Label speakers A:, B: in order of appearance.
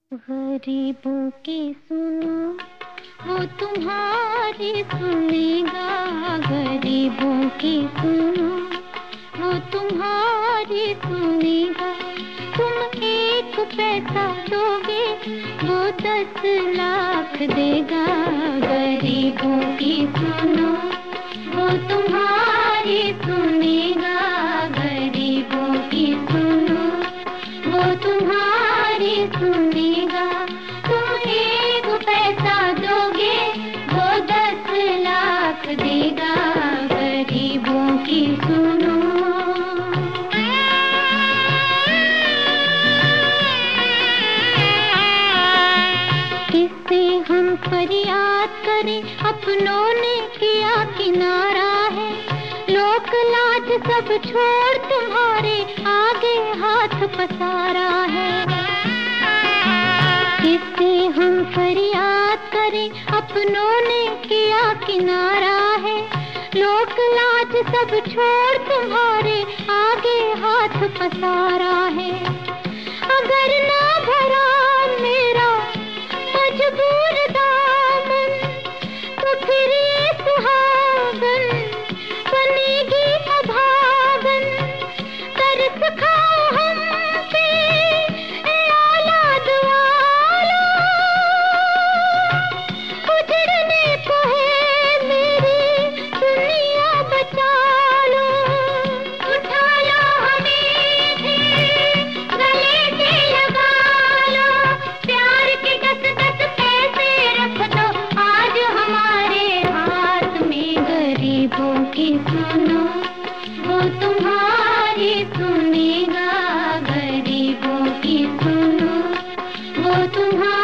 A: गरीबों की सुनो, वो तुम्हारी सुनेगा। गरीबों की सुनो, वो तुम्हारी सुनेगा। तुम एक पैसा दोगे, वो 10 लाख देगा। गरीबों की सुनो, वो तुम्हारी सुनेगा। गरीबों की सुनो, वो तुम्हारी सुनेगा। तुम एक पैसा दोगे, वो 10 लाख देगा। गरीबों की सुनो। किससे हम फरियाद करें, अपनों ने किया किनारा है। लोक लाज सब छोड़ तुम्हारे आगे हाथ पसारा है। किससे हम फरियाद करें, अपनों ने किया किनारा है। लोक लाज सब छोड़ तुम्हारे आगे हाथ पसारा है। अगर ना भरा मेरा मजबूर दामन, तो फिर ये सुहागन बनेगी अभागन। तरस खाओ हम पे ए औलाद वालो, उजड़ने को है मेरी दुनिया, बचा लो। उठा लो हमें भी गले से लगा लो। प्यार के 10-10 पैसे रख दो आज हमारे हाथ में। गरीबों की सुनो, वो तुम्हारी सुनेगा। गरीबों की सुनो, वो तुम्हारी